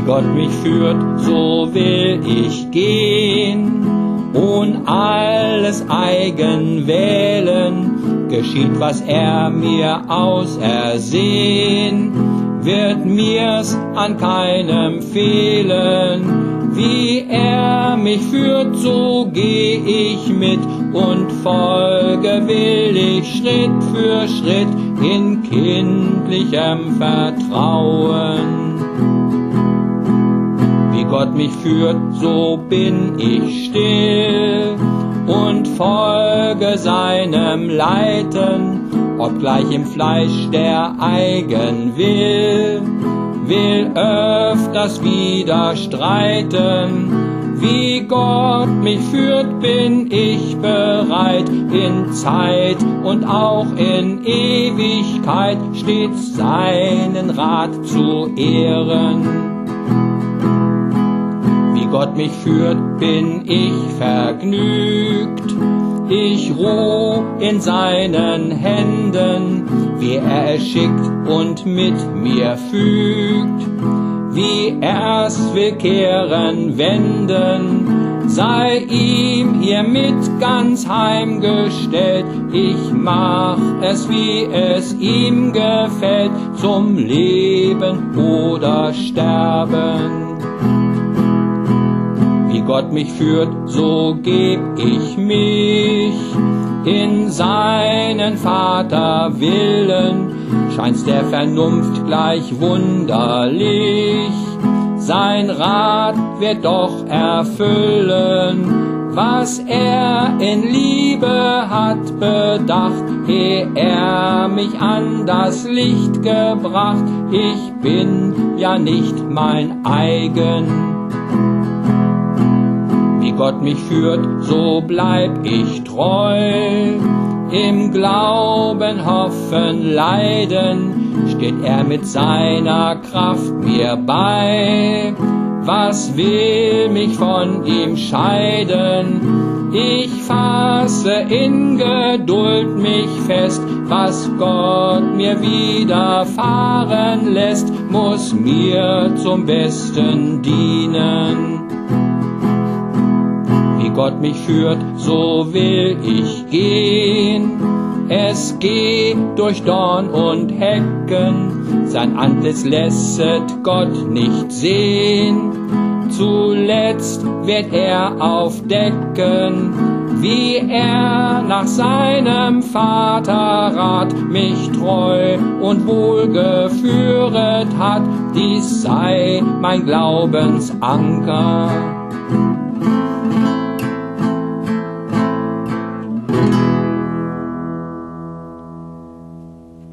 Gott mich führt, so will ich gehen und alles eigen wählen. Geschieht, was er mir ausersehen, wird mir's an keinem fehlen. Wie er mich führt, so geh ich mit und folge will ich Schritt für Schritt in kindlichem Vertrauen. Wie Gott mich führt, so bin ich still und folge seinem Leiten, obgleich im Fleisch der Eigenwill will öfters wieder streiten. Wie Gott mich führt, bin ich bereit, in Zeit und auch in Ewigkeit stets seinen Rat zu ehren. Wie Gott mich führt, bin ich vergnügt, ich ruh in seinen Händen, wie er es schickt und mit mir fügt, wie er's will kehren wenden, sei ihm hiermit ganz heimgestellt, ich mach es, wie es ihm gefällt, zum Leben oder Sterben. Wie Gott mich führt, so geb ich mich in seinen Vaterwillen, scheint's der Vernunft gleich wunderlich, sein Rat wird doch erfüllen, was er in Liebe hat bedacht, ehe er mich an das Licht gebracht, ich bin ja nicht mein eigen. Wie Gott mich führt, so bleib ich treu, im Glauben, Hoffen, Leiden, steht er mit seiner Kraft mir bei. Was will mich von ihm scheiden? Ich fasse in Geduld mich fest, was Gott mir widerfahren lässt, muss mir zum Besten dienen. Wie Gott mich führt, so will ich gehen. Es geht durch Dorn und Hecken, sein Antlitz lässet Gott nicht sehen. Zuletzt wird er aufdecken, wie er nach seinem Vaterrat mich treu und wohl geführet hat. Dies sei mein Glaubensanker.